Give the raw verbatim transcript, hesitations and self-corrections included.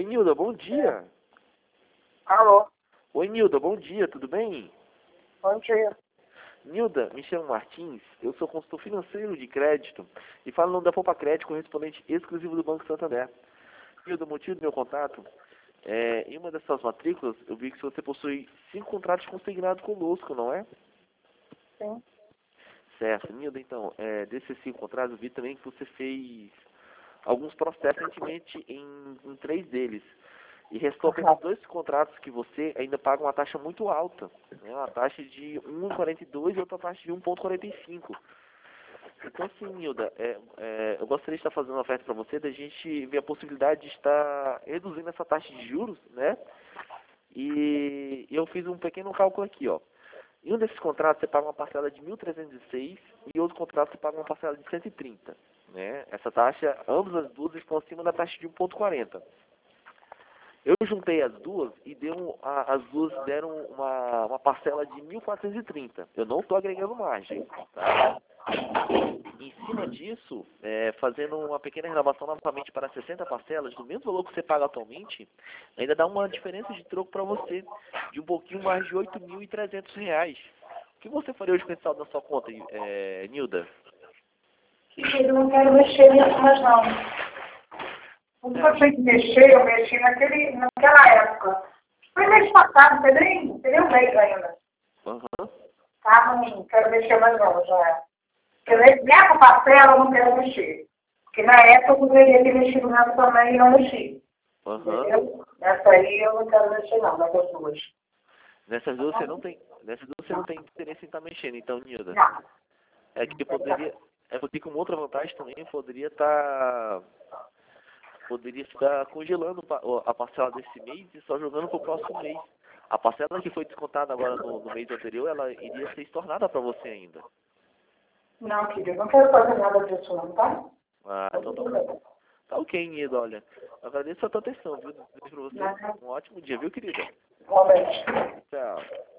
Oi, Nilda, bom dia. Alô, Oi, Nilda, bom dia, tudo bem? bom dia. Nilda, me chamo Martins, eu sou consultor financeiro de crédito e falo no nome da Poupa Crédito, correspondente exclusivo do Banco Santander. Nilda, o motivo do meu contato é, em uma das suas matrículas, eu vi que você possui cinco contratos consignados conosco, não é? Sim. Certo, Nilda, então, é, desses cinco contratos, eu vi também que você fez alguns processos recentemente em, em três deles. E restou apenas dois contratos que você ainda paga uma taxa muito alta, né? Uma taxa de um vírgula quarenta e dois e outra taxa de um vírgula quarenta e cinco. Então, assim, Nilda, é, é, eu gostaria de estar fazendo uma oferta para você, da gente ver a possibilidade de estar reduzindo essa taxa de juros, né? E eu fiz um pequeno cálculo aqui, ó. Em um desses contratos você paga uma parcela de mil trezentos e seis e outro contrato você paga uma parcela de cento e trinta, né? Essa taxa, ambas as duas estão acima da taxa de um vírgula quarenta. Eu juntei as duas e deu, a, as duas deram uma, uma parcela de mil quatrocentos e trinta. Eu não estou agregando margem, tá? Em cima disso, é, fazendo uma pequena renovação novamente para sessenta parcelas, do mesmo valor que você paga atualmente, ainda dá uma diferença de troco para você de um pouquinho mais de oito mil e trezentos reais. O que você faria hoje com esse saldo na sua conta, é, Nilda? Eu não quero mexer nisso mais não. Quando eu tinha que mexer, eu mexi naquele, naquela época. Foi mês passado, não tem nem, não tem nem um mês ainda. Aham. Tá? Não quero mexer mais não, já. Porque nessa parcela eu não quero mexer. Porque na época eu poderia ter mexido nessa também e não mexi. Aham. Entendeu? Nessa aí eu não quero mexer não, nas outras duas. Nessas duas você não tem, nessas duas você não tem interesse em estar mexendo, então, Nilda. Não. É que poderia, é porque com outra vantagem também poderia estar, poderia estar congelando pa- o- a parcela desse mês e só jogando para o próximo mês. A parcela que foi descontada agora no, no mês anterior, ela iria ser estornada para você ainda. Não, querido, não quero fazer nada disso não, tá? Ah, Tá então tá, tudo bem. tá ok, Nilda, olha. Eu agradeço a tua atenção, viu? Desejo para você Nada. um ótimo dia, viu, querida? Igualmente. Tchau.